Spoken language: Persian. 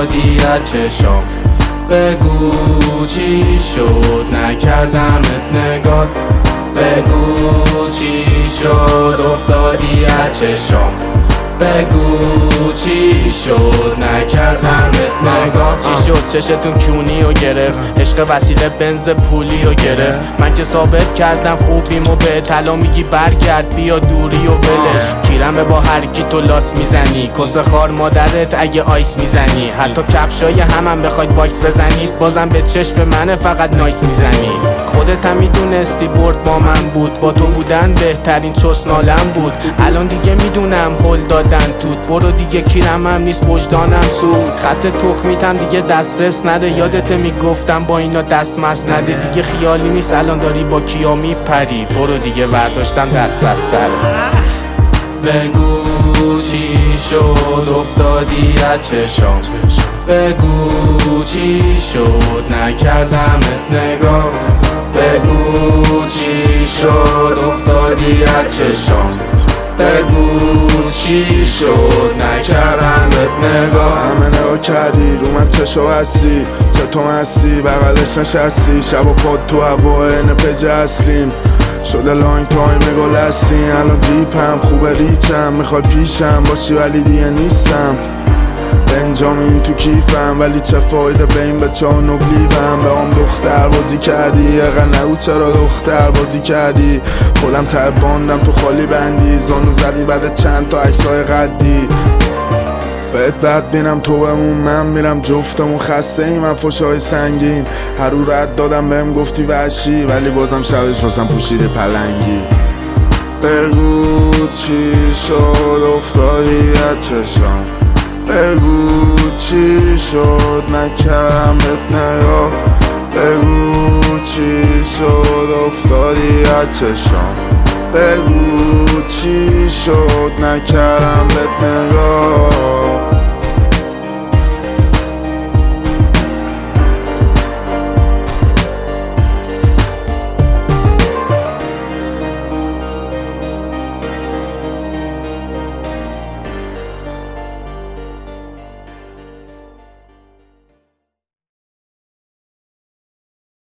افتادی از چشام، بگو چی شد نکردمت نگاه، بگو چی شد افتادی از چشام، بگو چی شد نکردمت نگاه. چی شد چشتون کونی و گرفت، عشق وسیله بنز پولی و گرفت. من که ثابت کردم خوبیمو به طلا میگی برگرد بیا دوری و ولش. کیرمه با هر کی تو لاس میزنی، کس خار مادرت اگه آیس میزنی. حتی کفشای همم بخواید باکس بزنید بازم به چشم منه فقط نایس میزنی. خودت هم میدونستی برد با من بود، با تو بودن بهترین چسنالم بود. الان دیگه میدونم هل دادن توت، برو دیگه کیرم هم نیست وجدانم سوخت. خط تخمیتم دیگه دسترس نده، یادت میگفتم با اینا دست مست نده. دیگه خیالی نیست الان داری با کیا میپری، برو دیگه ورداشتم دست از سر. بگو چی شد افتادی از چشام، بگو چی شد نکردمت نگاه، بگو چی شد افتادی از چشام، بگو چی شد نکردمت نگاه. همه نگاه کردی رو من چشو هستی، چطور هستی بغلش نشستی، شب و پاد تو هوا این پج اصلیم شده لانگ تایم گل هستی. الان دیپم خوبه ریچم، میخوای پیشم باشی ولی دیگه نیستم. بنجامین تو کیفم ولی چه فایده به این بچه ها نبلیوم. به هم دختر بازی کردی اقا نگو چرا دختر بازی کردی. خودم ته باندم تو خالی بندی، زانو زدی بعد چند تا عکسای قدی. بهت بد بینم تو بمون من میرم جفتمون خسته ای من فشای سنگین. هر رو رد دادم بهم گفتی وحشی ولی بازم شبش واسم پوشیده پلنگی. بگو چی شد افتادی از چشام، بگو چی شد نکردمت نگاه، بگو چی شد افتادی از چشام، بگو چی شد نکردمت نگاه.